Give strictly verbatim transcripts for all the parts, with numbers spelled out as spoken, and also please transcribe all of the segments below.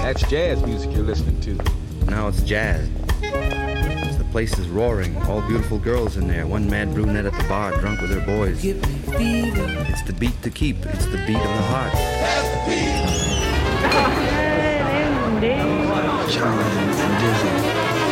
That's jazz music you're listening to. Now it's jazz. The place is roaring. All beautiful girls in there. One mad brunette at the bar, drunk with her boys. Give me fever. It's the beat to keep. It's the beat of the heart. That's the beat. Charlie and Dizzy.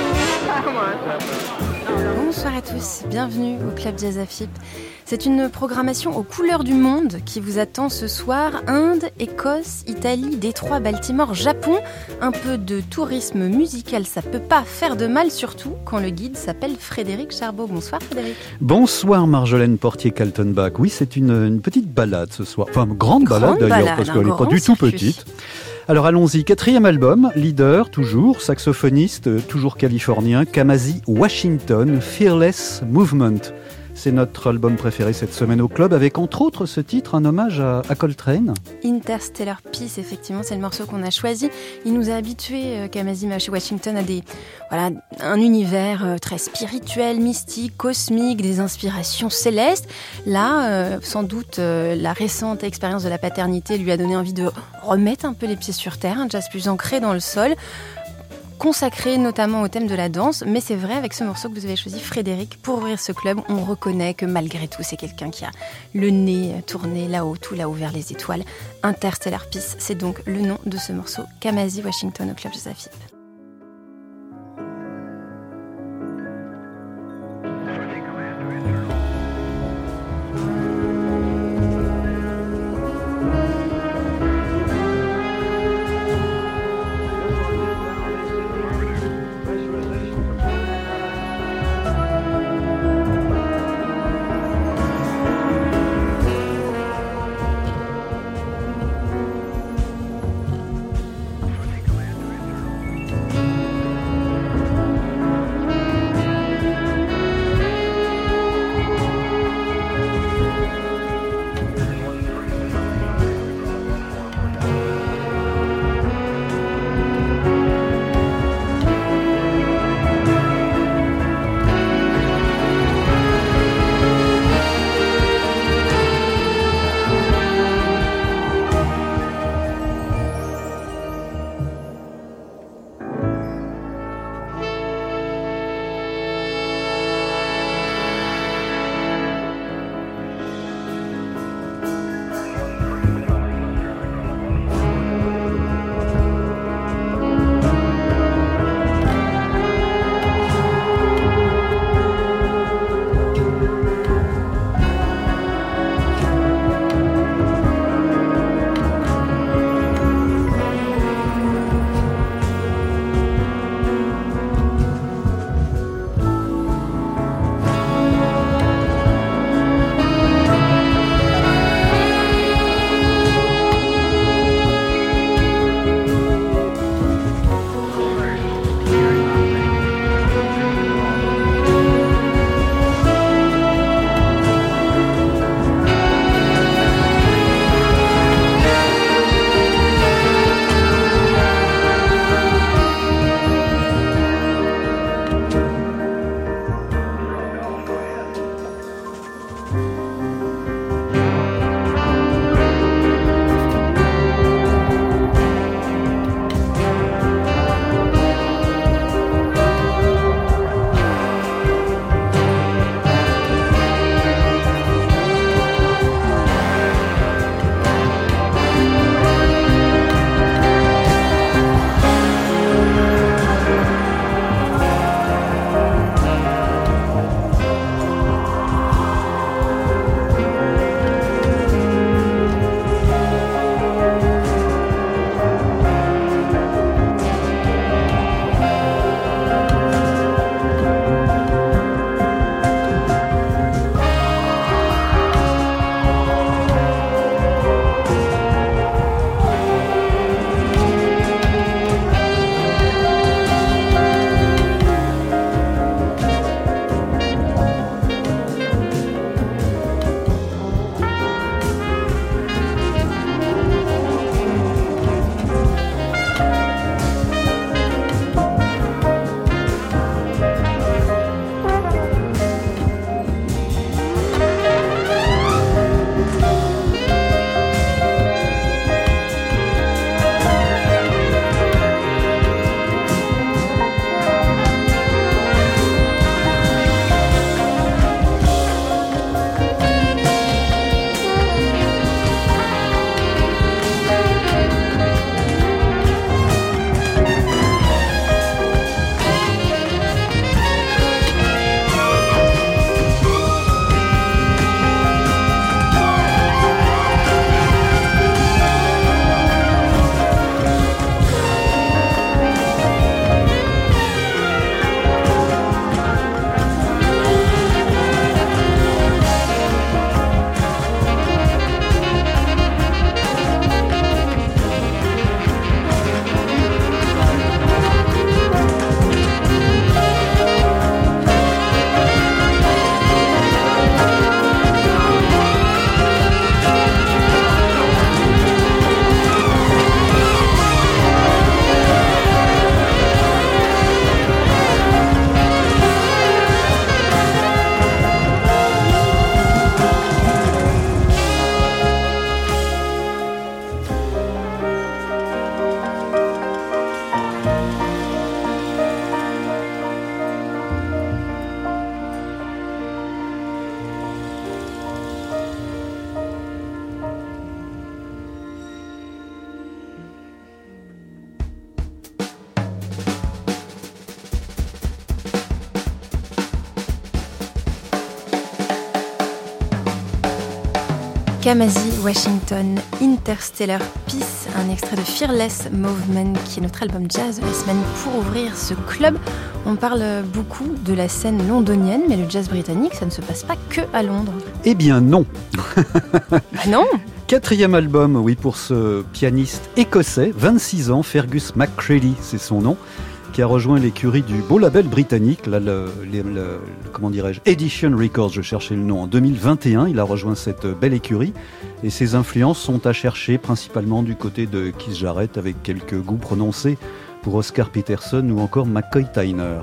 Bonsoir à tous, bienvenue au Club Jazz A F I P. C'est une programmation aux couleurs du monde qui vous attend ce soir. Inde, Écosse, Italie, Détroit, Baltimore, Japon. Un peu de tourisme musical, ça peut pas faire de mal, surtout quand le guide s'appelle Frédéric Charbot. Bonsoir Frédéric. Bonsoir Marjolaine Portier-Kaltenbach. Oui, c'est une, une petite balade ce soir. Enfin, grande, grande balade d'ailleurs, balade, parce qu'elle n'est pas du tout circuit. petite. Alors allons-y, quatrième album, leader, toujours, saxophoniste, toujours californien, Kamasi Washington, Fearless Movement. C'est notre album préféré cette semaine au club, avec entre autres ce titre, un hommage à, à Coltrane. Interstellar Peace, effectivement, c'est le morceau qu'on a choisi. Il nous a habitués, euh, Kamasi Washington, à des, voilà, un univers euh, très spirituel, mystique, cosmique, des inspirations célestes. Là, euh, sans doute, euh, la récente expérience de la paternité lui a donné envie de remettre un peu les pieds sur terre, un jazz plus ancré dans le sol, consacré notamment au thème de la danse, mais c'est vrai, avec ce morceau que vous avez choisi, Frédéric, pour ouvrir ce club, on reconnaît que malgré tout, c'est quelqu'un qui a le nez tourné là-haut, tout là-haut vers les étoiles. Interstellar Peace, c'est donc le nom de ce morceau, Kamasi Washington au Club Jazz A F I P. Kamasi Washington, Interstellar Peace, un extrait de Fearless Movement qui est notre album jazz de la semaine pour ouvrir ce club. On parle beaucoup de la scène londonienne, mais le jazz britannique, ça ne se passe pas que à Londres. Eh bien non. Bah non. Quatrième album, oui, pour ce pianiste écossais, vingt-six ans, Fergus McCready, c'est son nom, qui a rejoint l'écurie du beau label britannique, là, le, le, le, comment dirais-je, Edition Records, je cherchais le nom, en deux mille vingt et un, il a rejoint cette belle écurie, et ses influences sont à chercher principalement du côté de Keith Jarrett, avec quelques goûts prononcés pour Oscar Peterson ou encore McCoy Tyner.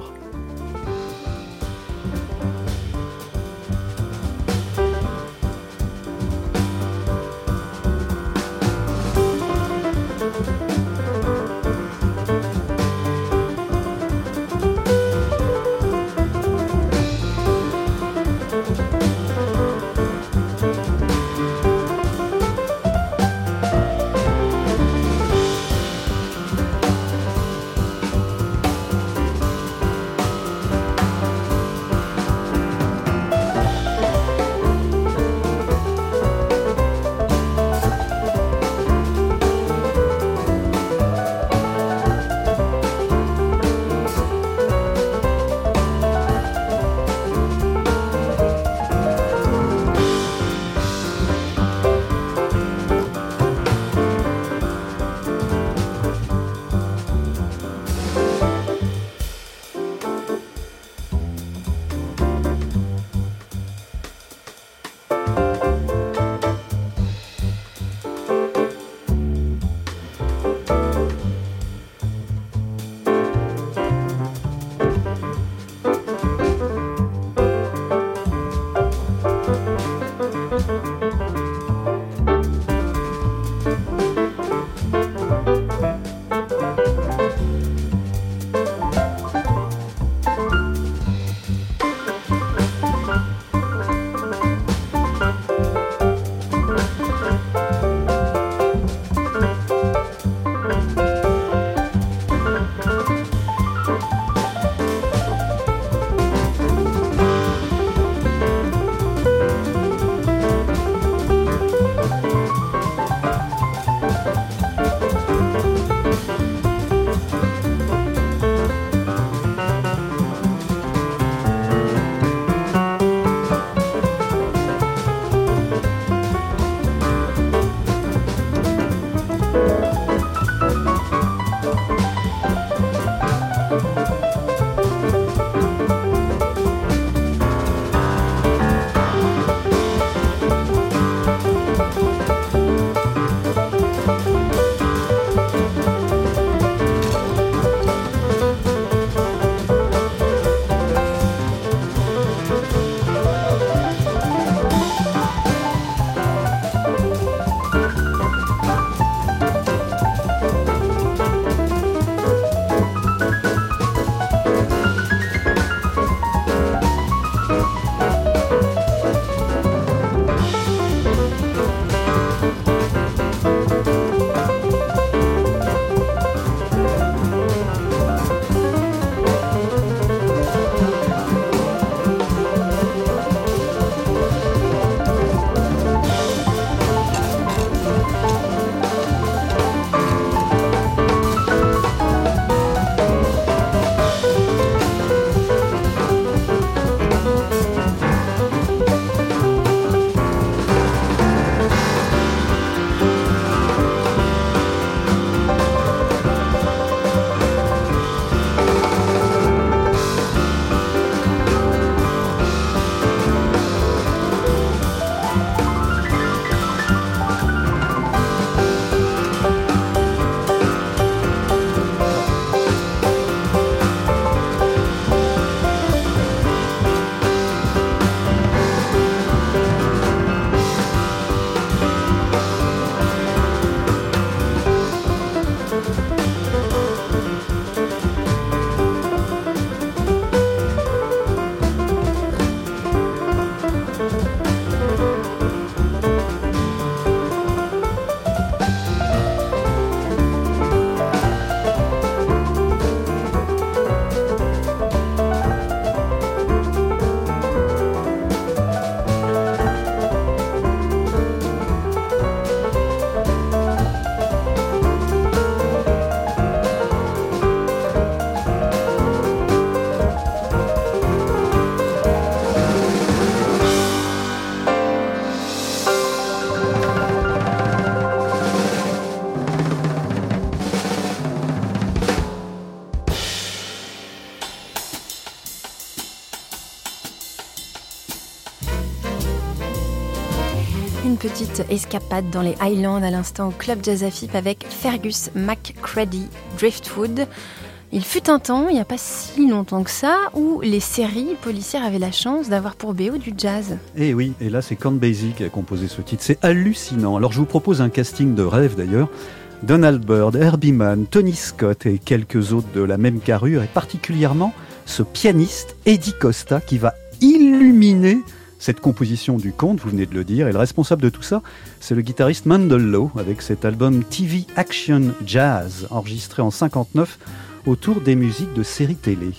petite escapade dans les Highlands à l'instant au Club Jazz Afip avec Fergus McCready, Driftwood. Il fut un temps, il n'y a pas si longtemps que ça, où les séries policières avaient la chance d'avoir pour B O du jazz. Et oui, et là c'est Count Basie qui a composé ce titre, c'est hallucinant. Alors je vous propose un casting de rêve d'ailleurs. Donald Byrd, Herbie Mann, Tony Scott et quelques autres de la même carrure, et particulièrement ce pianiste Eddie Costa qui va illuminer cette composition du conte, vous venez de le dire, et le responsable de tout ça, c'est le guitariste Mandel Lowe avec cet album T V Action Jazz, enregistré en cinquante-neuf autour des musiques de séries télé.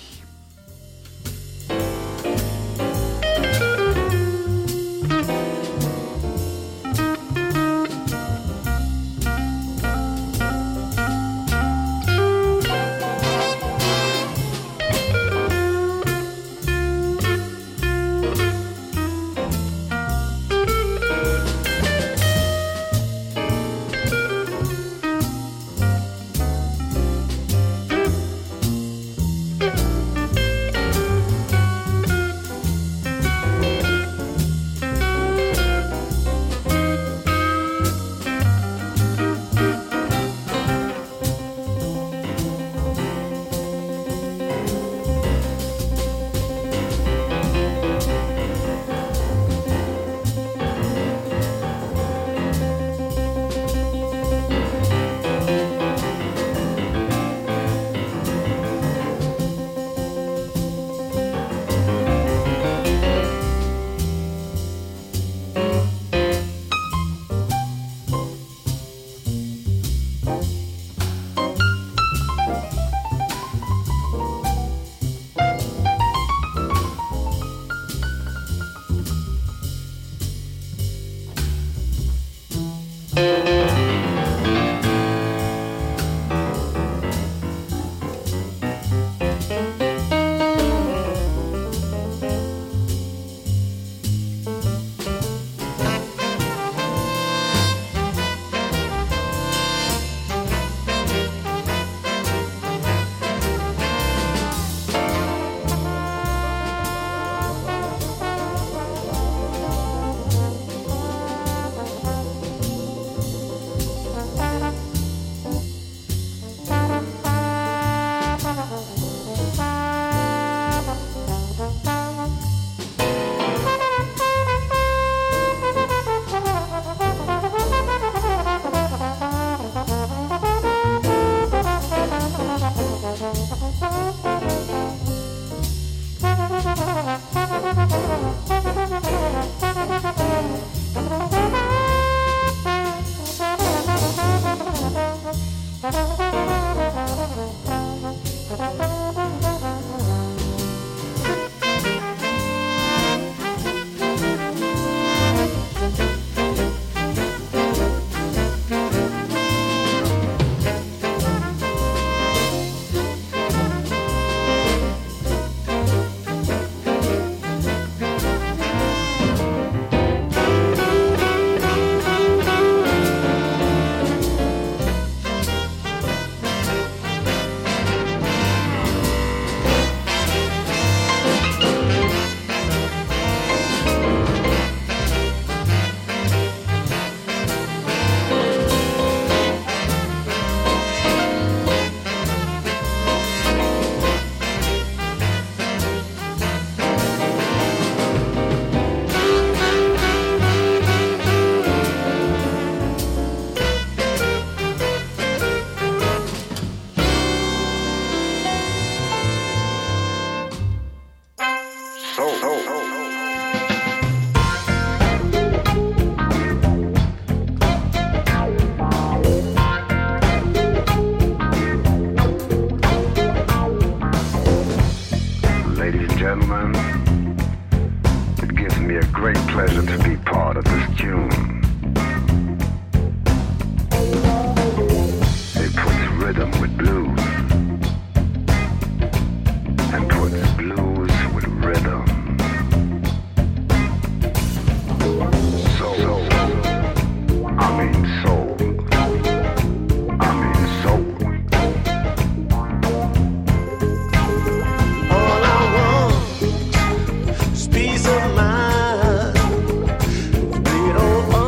Peace of mind, bleed on.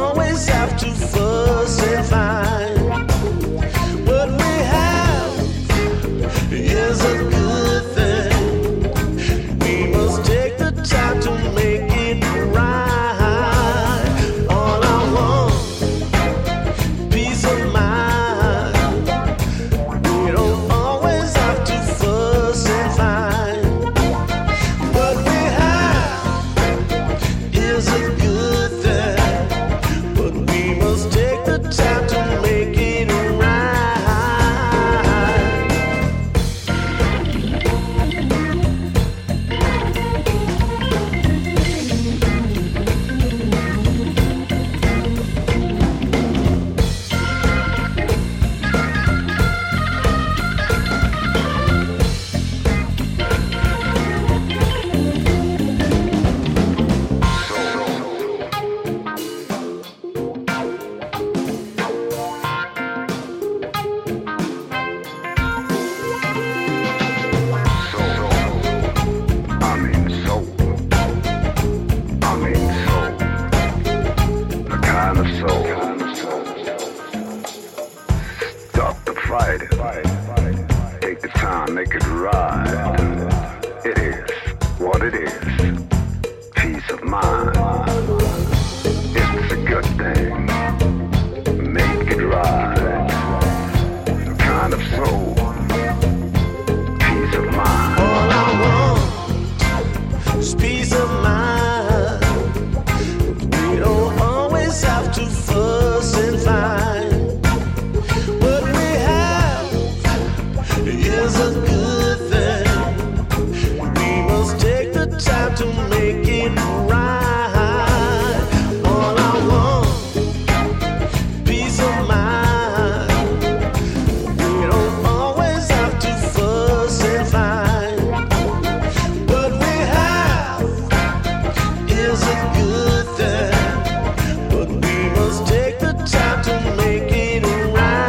fight it. Take the time, make it right. It is what it is. Peace of mind. It's a good thing. Make it right. The kind of soul. Peace of mind. All I want is peace of mind. We don't always have to fuss and fight. What we have is a good thing. We must take the time to make it right. All I want, peace of mind. We don't always have to fuss and fight. What we have is a good thing. But we must take the time to make it right.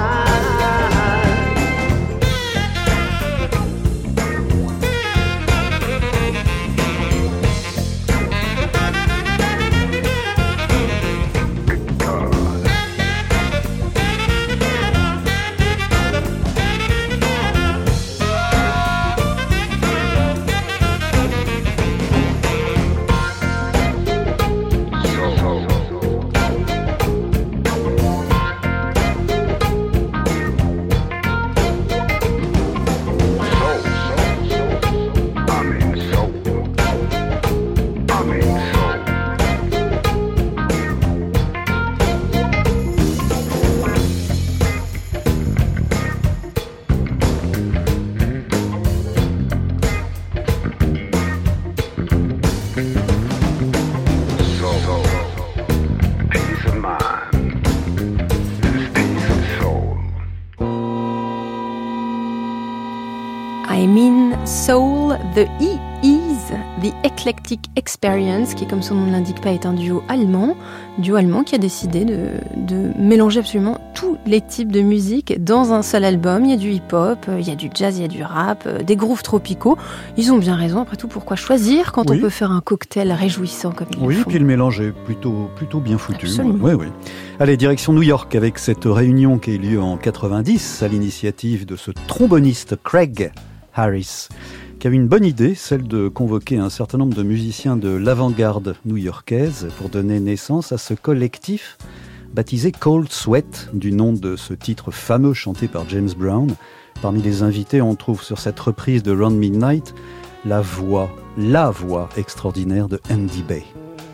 I mean Soul, The E is The Eclectic Experience, qui, comme son nom ne l'indique pas, est un duo allemand, duo allemand qui a décidé de, de mélanger absolument tous les types de musique dans un seul album. Il y a du hip-hop, il y a du jazz, il y a du rap, des grooves tropicaux. Ils ont bien raison, après tout, pourquoi choisir quand oui. on peut faire un cocktail réjouissant comme ils Oui, le et font. puis le mélange est plutôt, plutôt bien foutu. Absolument. Oui, oui. Allez, direction New York avec cette réunion qui a eu lieu en quatre-vingt-dix à l'initiative de ce tromboniste Craig Harris, qui avait une bonne idée, celle de convoquer un certain nombre de musiciens de l'avant-garde new-yorkaise pour donner naissance à ce collectif baptisé Cold Sweat, du nom de ce titre fameux chanté par James Brown. Parmi les invités, on trouve sur cette reprise de Round Midnight la voix, la voix extraordinaire de Andy Bay.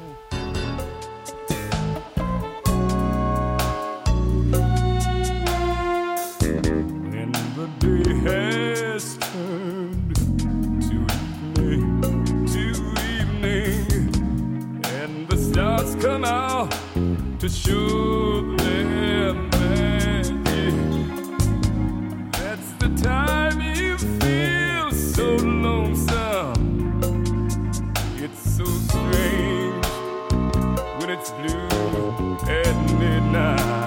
To show their magic. That's the time you feel so lonesome. It's so strange when it's blue at midnight.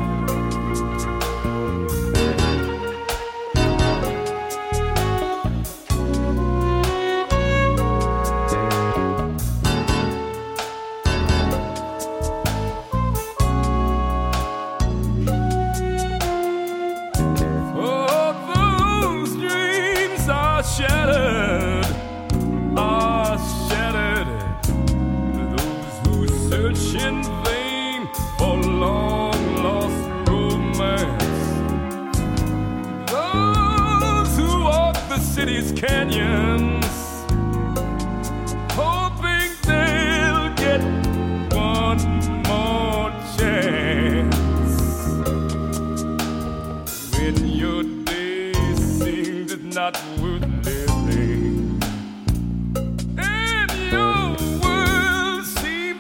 Shattered, are shattered. Those who search in vain for long lost romance. Those who walk the city's canyons, hoping they'll get one more chance. When your day seems not worth living, and your world seems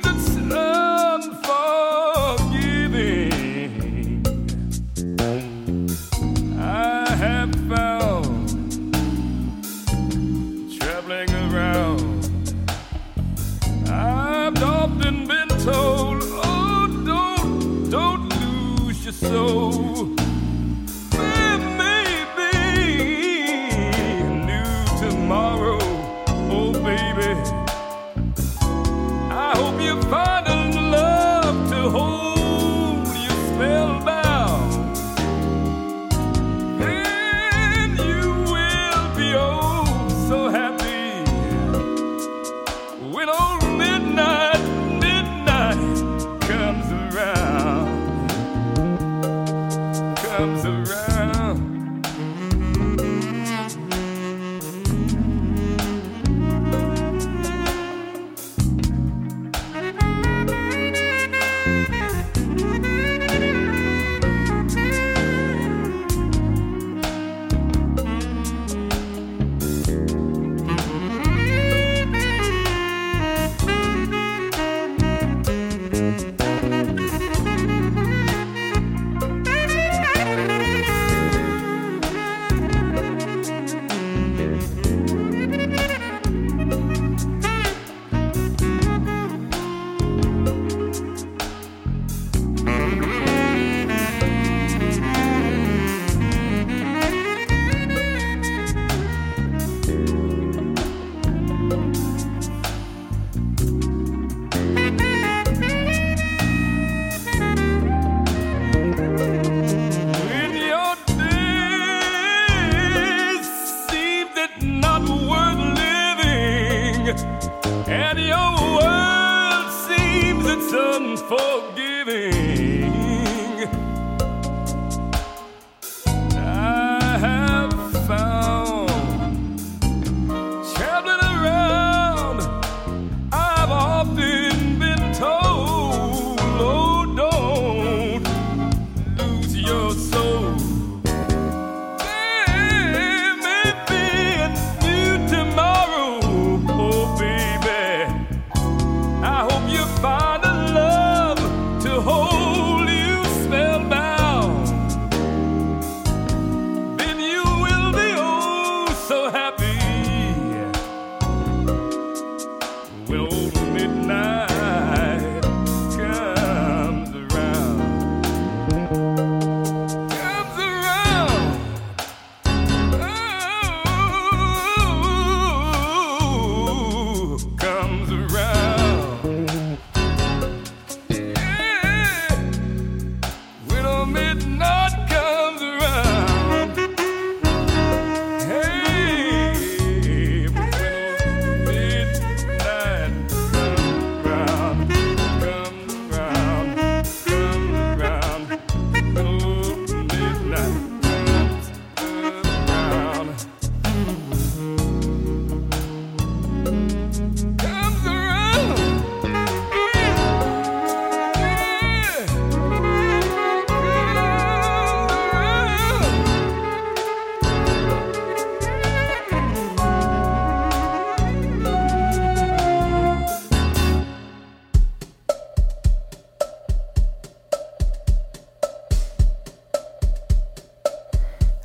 unforgiving, I have found, traveling around, I've often been told, oh, don't, don't lose your soul. There may be new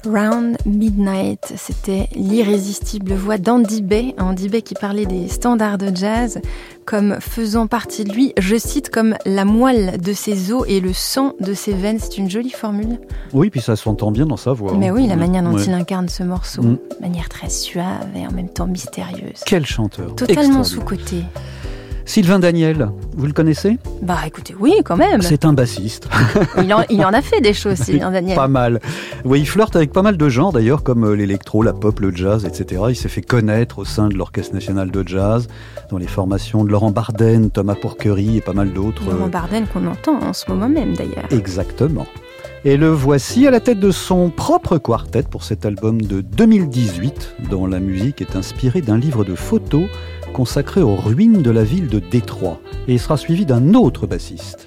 Round Midnight, c'était l'irrésistible voix d'Andy Bey, Andy Bey qui parlait des standards de jazz comme faisant partie de lui, je cite, comme la moelle de ses os et le sang de ses veines. C'est une jolie formule. Oui, puis ça s'entend bien dans sa voix. Mais hein. oui, la Ouais. manière dont Ouais. il incarne ce morceau, Mm. de manière très suave et en même temps mystérieuse. Quel chanteur. Totalement Extraordinaire. sous-côté. Sylvain Daniel, vous le connaissez? Bah écoutez, oui quand même. C'est un bassiste. Il en, il en a fait des choses, Sylvain Daniel. Pas mal. Oui, il flirte avec pas mal de genres d'ailleurs, comme euh, l'électro, la pop, le jazz, et cetera. Il s'est fait connaître au sein de l'Orchestre National de Jazz, dans les formations de Laurent Barden, Thomas Porquerie et pas mal d'autres. Laurent euh, Barden qu'on entend en ce moment même d'ailleurs. Exactement. Et le voici à la tête de son propre quartet pour cet album de deux mille dix-huit, dont la musique est inspirée d'un livre de photos consacré aux ruines de la ville de Détroit. Et il sera suivi d'un autre bassiste.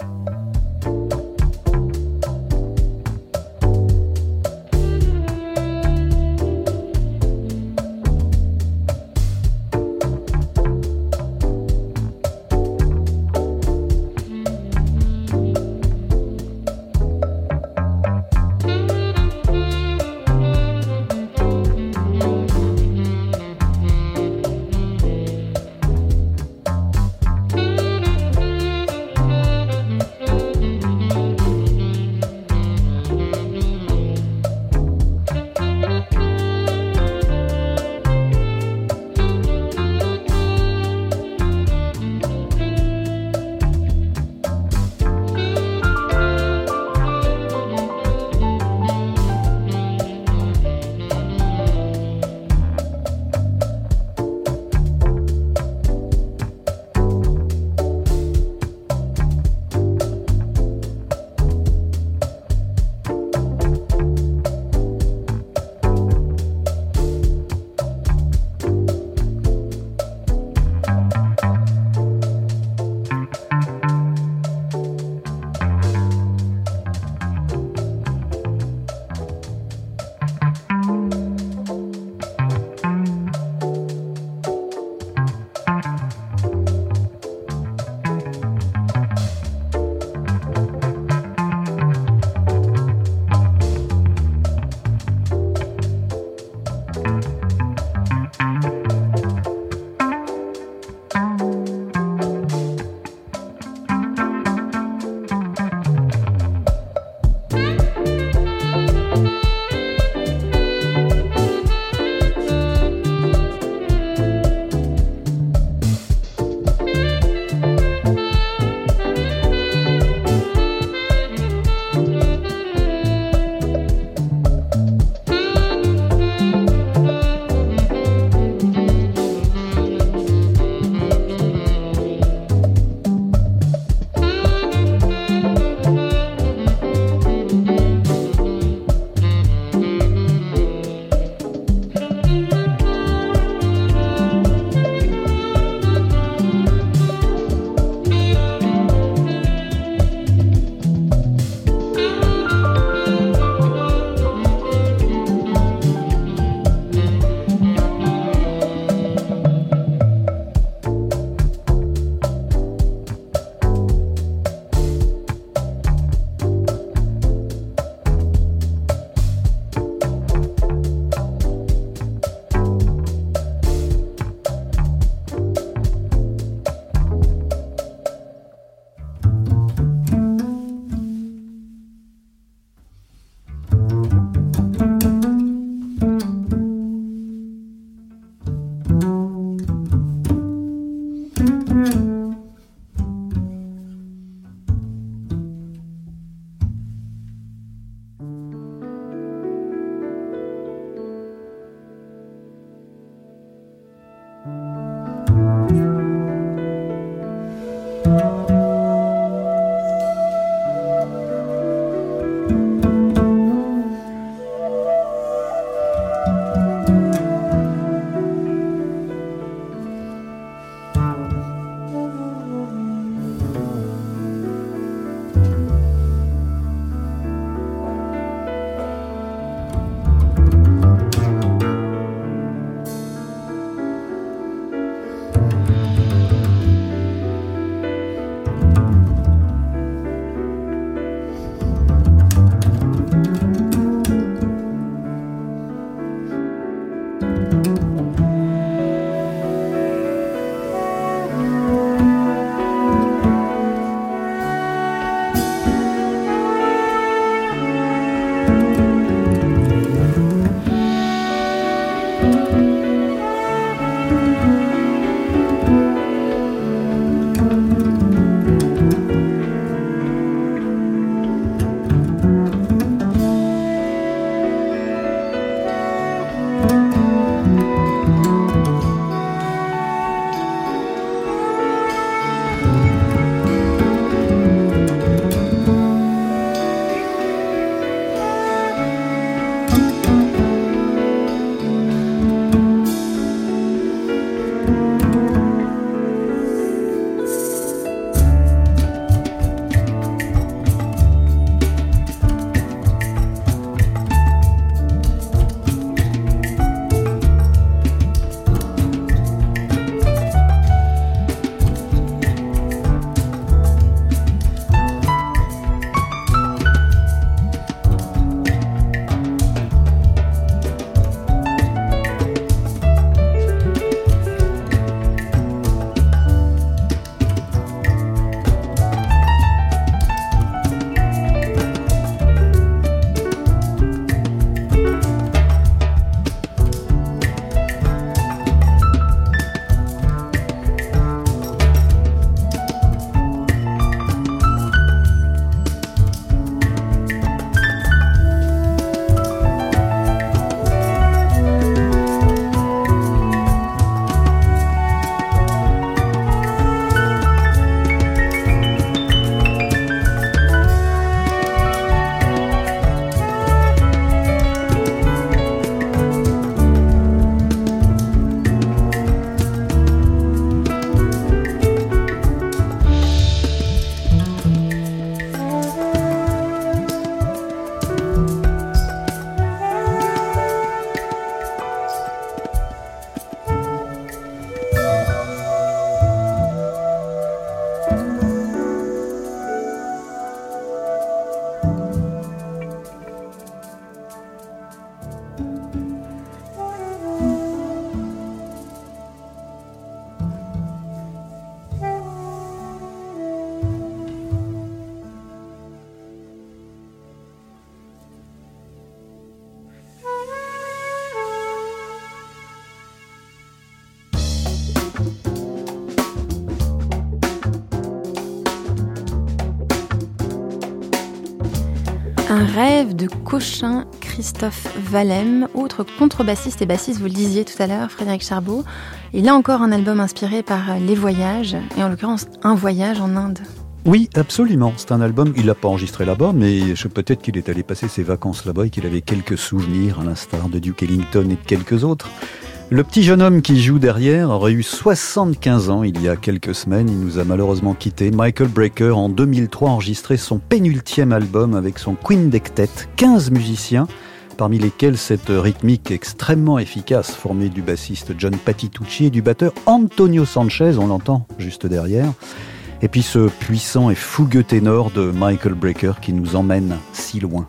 Rêve de Cochin, Christophe Valem, autre contrebassiste et bassiste, vous le disiez tout à l'heure, Frédéric Charbot. Et là encore un album inspiré par les voyages, et en l'occurrence un voyage en Inde. Oui, absolument. C'est un album, il l'a pas enregistré là-bas, mais je, peut-être qu'il est allé passer ses vacances là-bas et qu'il avait quelques souvenirs, à l'instar de Duke Ellington et de quelques autres. Le petit jeune homme qui joue derrière aurait eu soixante-quinze ans il y a quelques semaines. Il nous a malheureusement quittés. Michael Brecker, en deux mille trois, a enregistré son pénultième album avec son quintet, quinze musiciens, parmi lesquels cette rythmique extrêmement efficace formée du bassiste John Patitucci et du batteur Antonio Sanchez, on l'entend juste derrière. Et puis ce puissant et fougueux ténor de Michael Brecker qui nous emmène si loin.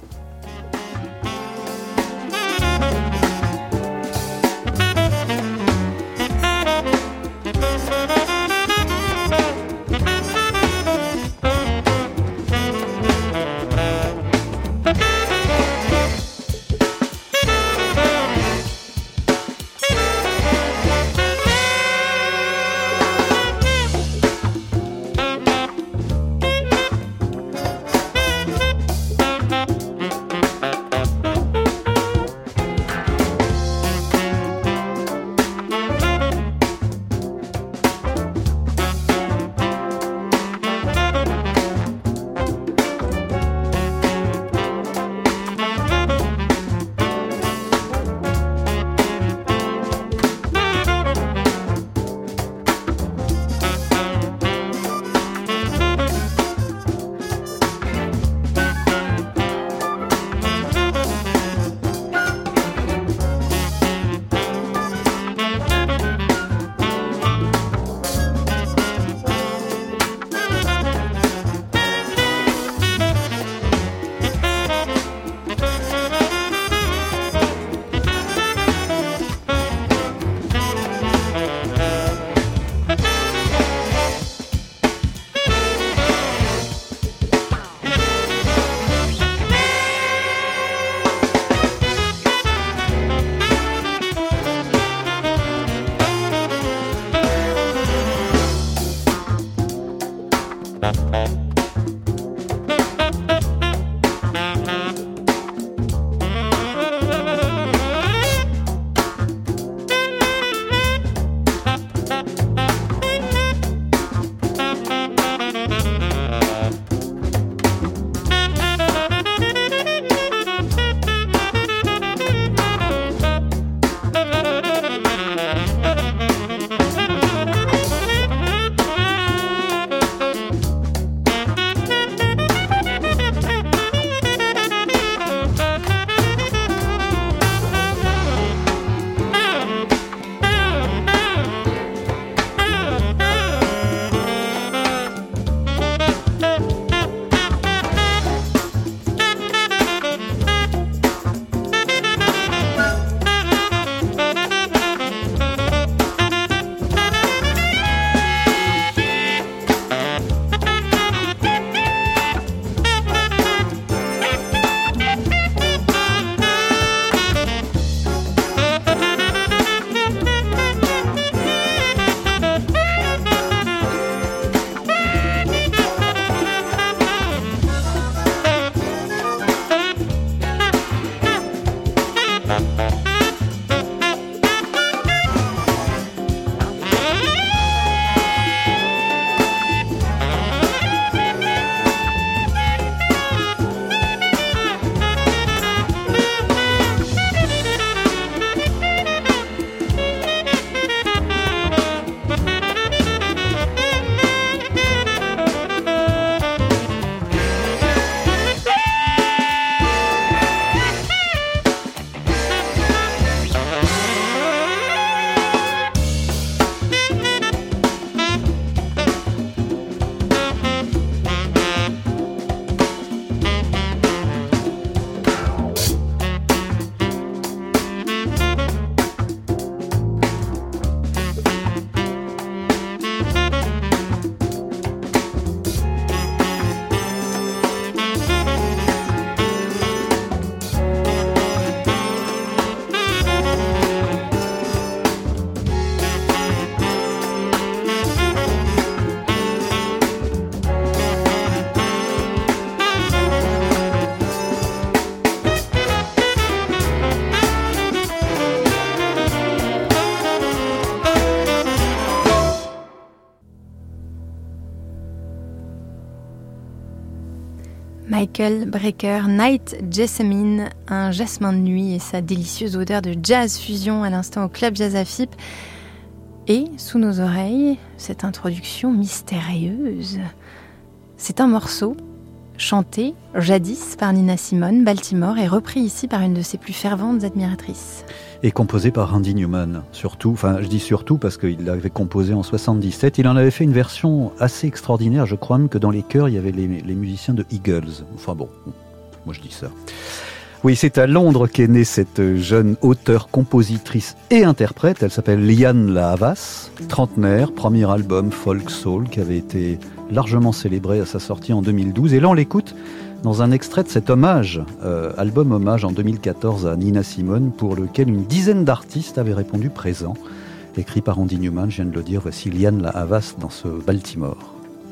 Michael Brecker, Night Jessamine, un jasmin de nuit et sa délicieuse odeur de jazz fusion à l'instant au Club Jazz à Fippe. Et sous nos oreilles, cette introduction mystérieuse. C'est un morceau chanté jadis par Nina Simone, Baltimore, et repris ici par une de ses plus ferventes admiratrices. Et composé par Randy Newman, surtout, enfin je dis surtout parce qu'il l'avait composé en soixante-dix-sept, il en avait fait une version assez extraordinaire, je crois même que dans les chœurs il y avait les, les musiciens de Eagles, enfin bon, moi je dis ça. Oui, c'est à Londres qu'est née cette jeune auteure, compositrice et interprète, elle s'appelle Lianne La Havas, trentenaire, premier album folk soul qui avait été largement célébré à sa sortie en deux mille douze, et là on l'écoute dans un extrait de cet hommage, euh, album hommage en deux mille quatorze à Nina Simone, pour lequel une dizaine d'artistes avaient répondu présents. Écrit par Randy Newman, je viens de le dire, voici Lianne La Havas dans ce Baltimore.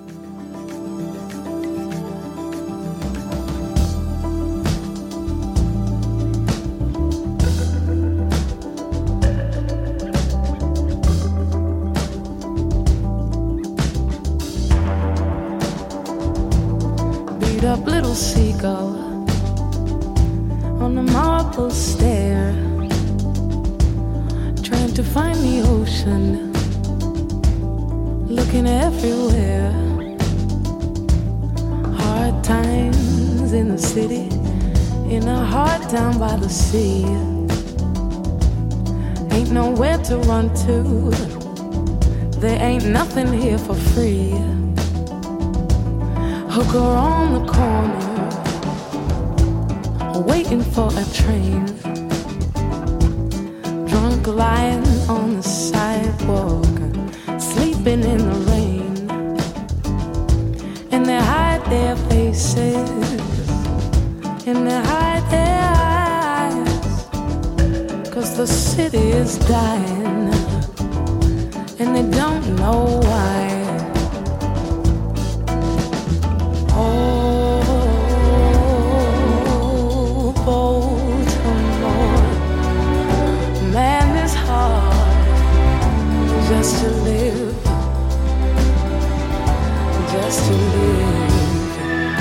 Up little seagull on the marble stair, trying to find the ocean, looking everywhere. Hard times in the city, in a hard town by the sea. Ain't nowhere to run to, there ain't nothing here for free. Hooker on the corner, waiting for a train. Drunk lying on the sidewalk, sleeping in the rain. And they hide their faces, and they hide their eyes, 'cause the city is dying, and they don't know why. Just to live, just to live.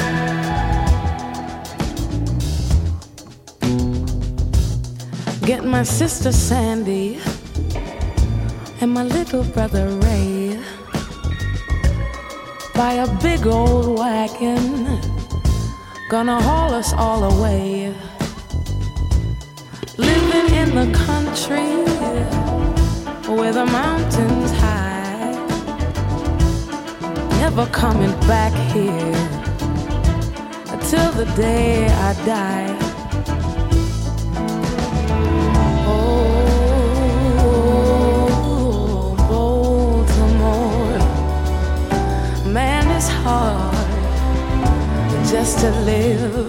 Get my sister Sandy and my little brother Ray. Buy a big old wagon, gonna haul us all away. Living in the country where the mountains high, never coming back here until the day I die. Oh, Baltimore, man, it's hard just to live.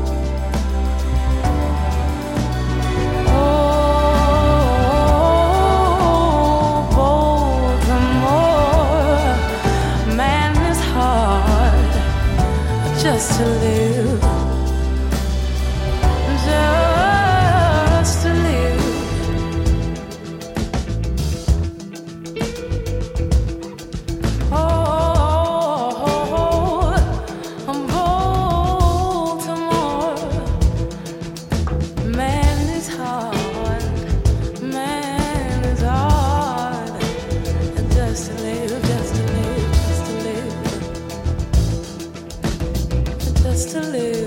Just to live, just to live. Oh, I'm Baltimore. Man is hard, man is hard. Just to live, just to live, just to live. Just to live.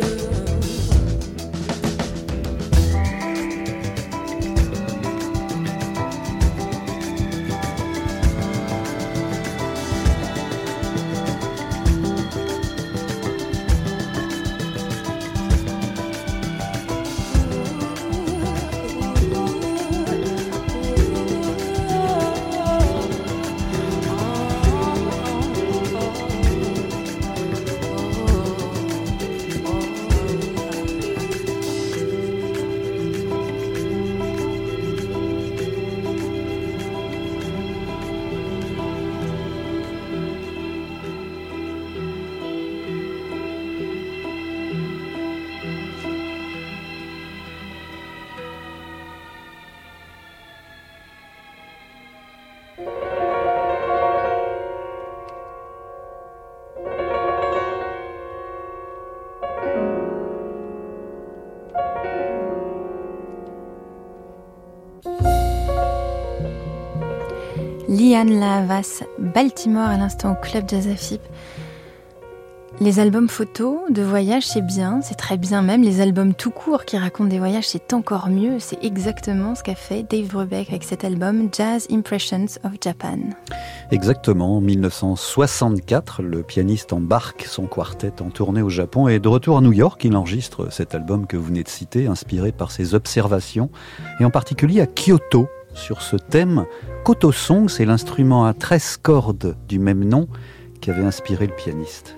Liane Lavas, Baltimore à l'instant au Club Jazz Afib. Les albums photos de voyage, c'est bien, c'est très bien même. Les albums tout court qui racontent des voyages, c'est encore mieux. C'est exactement ce qu'a fait Dave Brubeck avec cet album Jazz Impressions of Japan. Exactement, en dix-neuf cent soixante-quatre, le pianiste embarque son quartet en tournée au Japon et de retour à New York, il enregistre cet album que vous venez de citer, inspiré par ses observations, et en particulier à Kyoto, sur ce thème. Koto Song, c'est l'instrument à treize cordes du même nom qui avait inspiré le pianiste.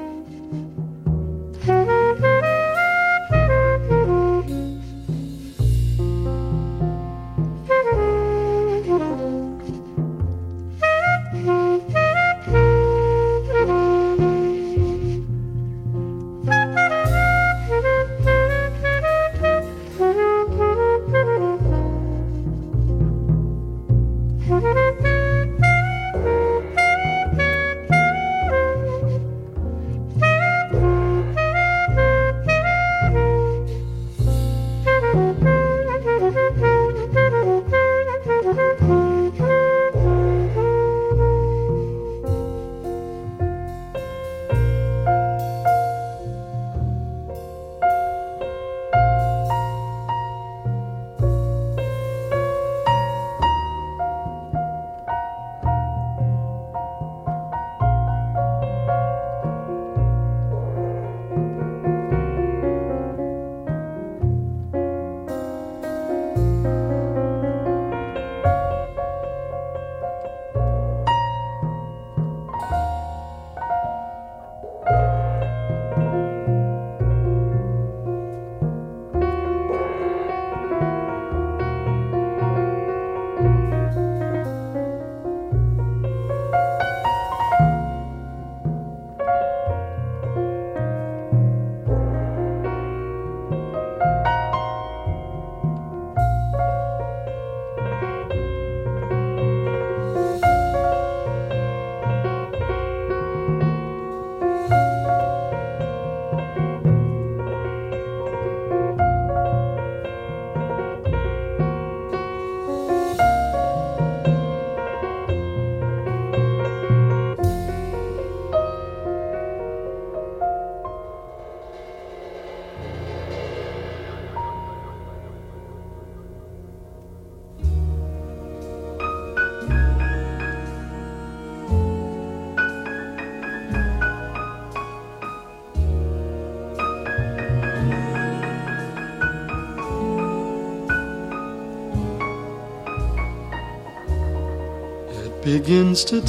Begins to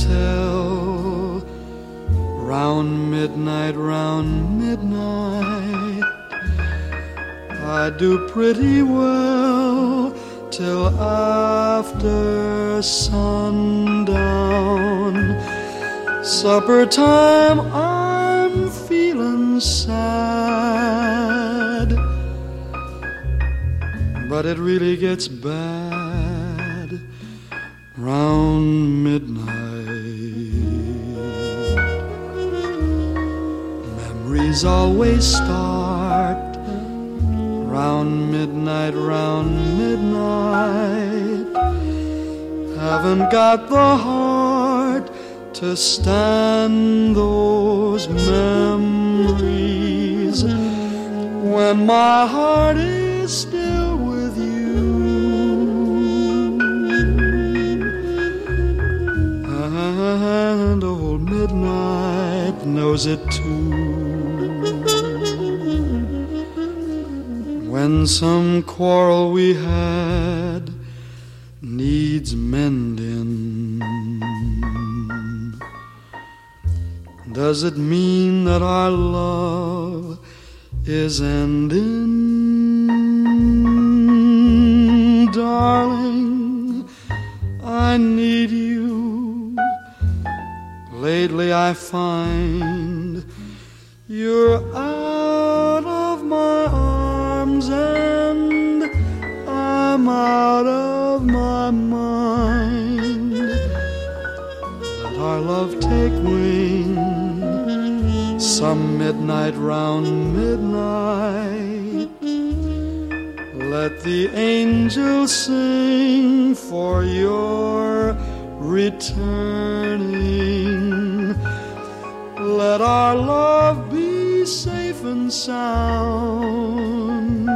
tell round midnight, round midnight. I do pretty well till after sundown. Supper time, I'm feeling sad, but it really gets bad round midnight. Memories always start round midnight, round midnight. Haven't got the heart to stand those memories when my heart is still with you. And old midnight knows it too. When some quarrel we had needs mending, does it mean that our love is ending? Darling, I need you. Lately I find you're out of my arms and I'm out of my mind. Let our love take wing some midnight round midnight. Let the angels sing for your returning. Let our love be safe and sound.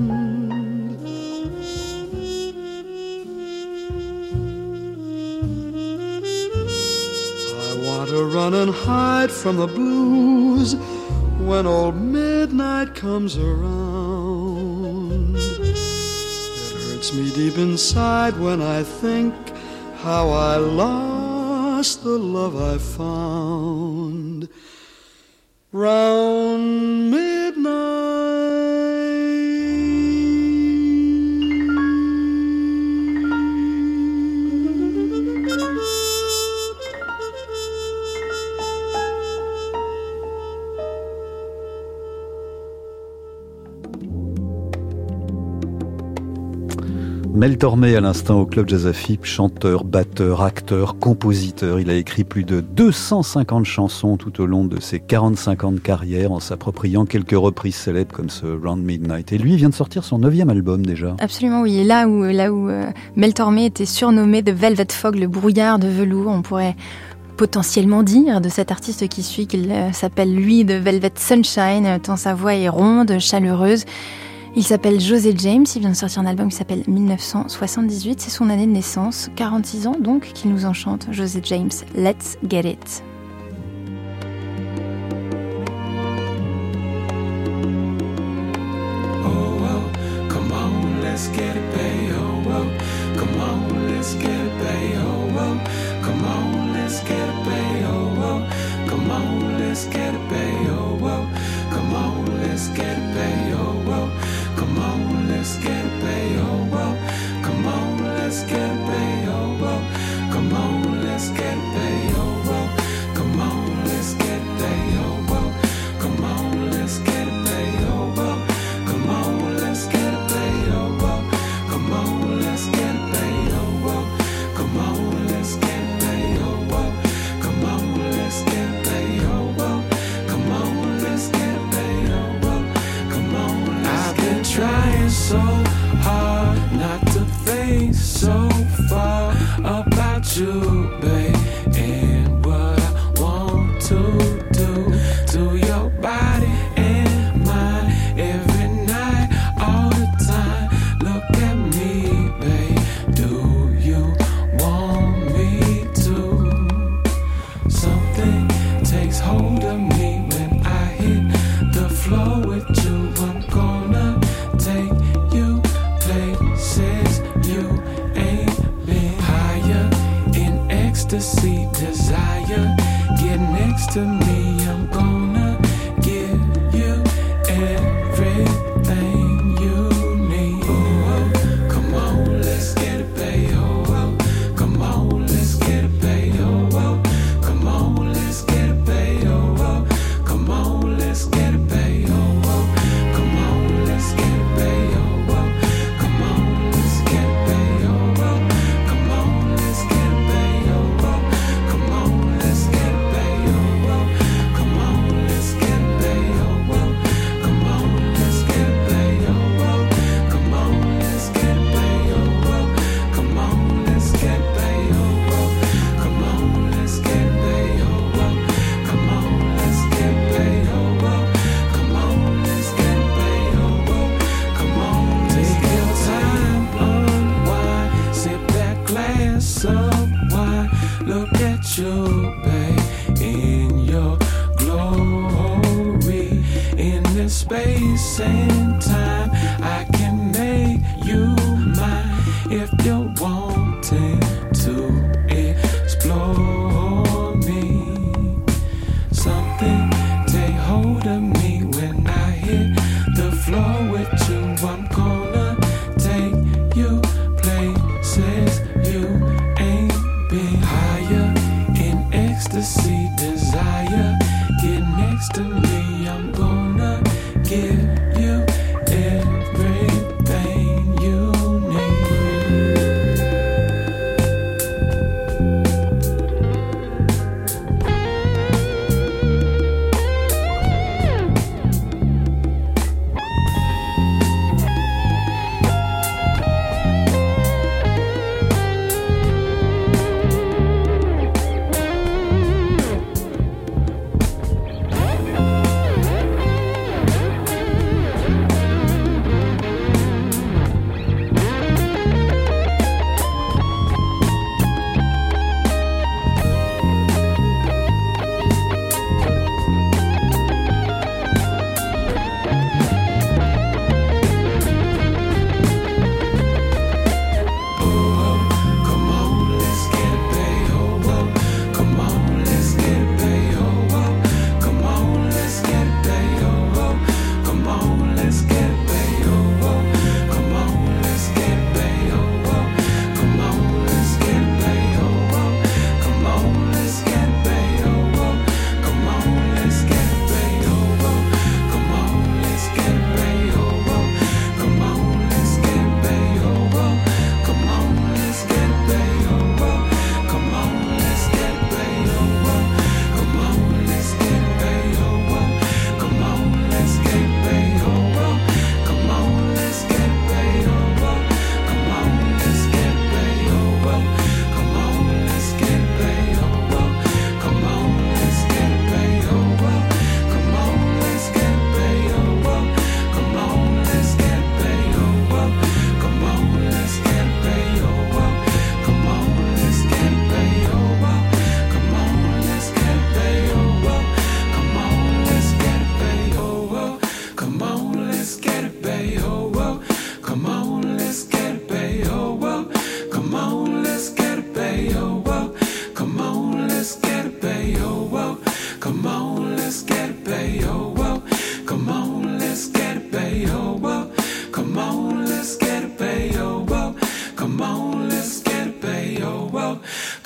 I want to run and hide from the blues when old midnight comes around. It hurts me deep inside when I think how I lost the love I found round midnight. Mel Tormé à l'instant au Club Jazz Afib, chanteur, batteur, acteur, compositeur. Il a écrit plus de deux cent cinquante chansons tout au long de ses quarante-cinq ans de carrière en s'appropriant quelques reprises célèbres comme ce Round Midnight. Et lui, il vient de sortir son neuvième album déjà. Absolument, oui. Et là où, là où euh, Mel Tormé était surnommé The Velvet Fog, le brouillard de velours, on pourrait potentiellement dire de cet artiste qui suit qu'il euh, s'appelle lui The Velvet Sunshine, tant sa voix est ronde, chaleureuse. Il s'appelle José James, il vient de sortir un album qui s'appelle dix-neuf cent soixante-dix-huit, c'est son année de naissance, quarante-six ans donc, qu'il nous enchante, José James, Let's Get It. Oh, well, come on, let's get it, babe. Oh, well, come on, let's get it, babe. Oh, well, come on, let's get it, babe. Oh, well, come on, let's get it, babe. Oh, well, come on, let's get it, babe. Oh, well. Come on, let's get it, babe. Oh, well. Come on, let's get it, babe. Oh, well. Come on, let's get it, babe. Oh, well. Come on, let's get it, babe. Oh, well. Come on, let's get it, babe. Oh, well. Come on, let's get it, babe. Oh, well. Come on, let's get it, babe. Oh, well. Come on, let's get it, babe. Oh, well. Come on, let's get it, babe. Oh, well. Come on, let's get it, babe. Oh, well. Come on, let's get it. Trying so hard not to think so far about you, babe, and what I want to do to your body and mind every night, all the time. Look at me, babe, do you want me to? Something takes hold of me when I hit the floor with you. I'm gonna take you places you ain't been. Higher in ecstasy, desire. Get next to me, I'm gonna give you everything you need. Oh, come on, let's get it, babe. Oh, come on, let's get it, babe. Oh, come on, let's get it, babe. Oh, come on, let's get it, babe. Oh, come on, let's get it, babe. Oh, come on, let's get it, babe. Oh, come on, let's get it, babe. Oh, come on, let's get it, babe. Oh, come on, let's get it, babe. Oh, come on, let's get it, babe. Oh, come on, let's get it, babe. Oh, come on, let's get it, babe. Oh, come on, let's get it, babe. Oh, come on, let's get it, babe. Oh, come on, let's get it, babe. Oh, come on, take your time, unwind, sip that glass of wine. Look at you, babe, in your glory. In this space and time, I can make you mine if you're wanting to explore me. Something take hold of me when I hit the floor with you. I'm gonna take you places you ain't been. Higher in ecstasy, desire. Get next to me, I'm gonna give you everything you need.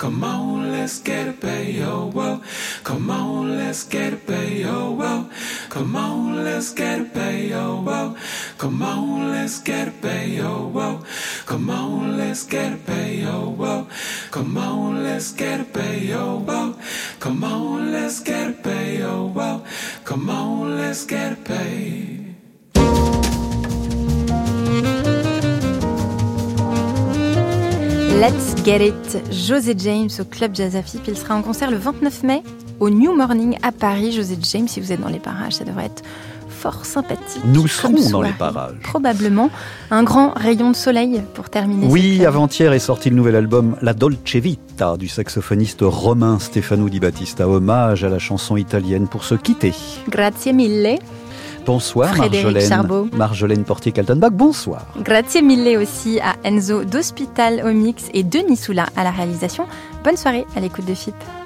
Come on, let's get it, baby, oh, whoa. Come on, let's get it, baby, oh, whoa. Come on, let's get it, baby, oh, whoa. Come on, let's get it, baby, oh, whoa. Come on, let's get it, baby, oh, whoa. Come on, let's get it, baby, oh, whoa. Come on, let's get it, baby, oh, whoa. Come on, let's get it, baby. Let's Get It, José James au Club Jazz Afib. Il sera en concert le vingt-neuf mai au New Morning à Paris. José James, si vous êtes dans les parages, ça devrait être fort sympathique. Nous serons soirée. dans les parages. Probablement. Un grand rayon de soleil pour terminer. Oui, avant-hier est sorti le nouvel album La Dolce Vita du saxophoniste romain Stefano Di Battista. Hommage à la chanson italienne pour se quitter. Grazie mille. Bonsoir Frédéric Marjolaine, Charbot. Marjolaine Portier-Kaltenbach, bonsoir. Grazie mille aussi à Enzo d'Hospital au mix et Denis Soula à la réalisation. Bonne soirée à l'écoute de F I P.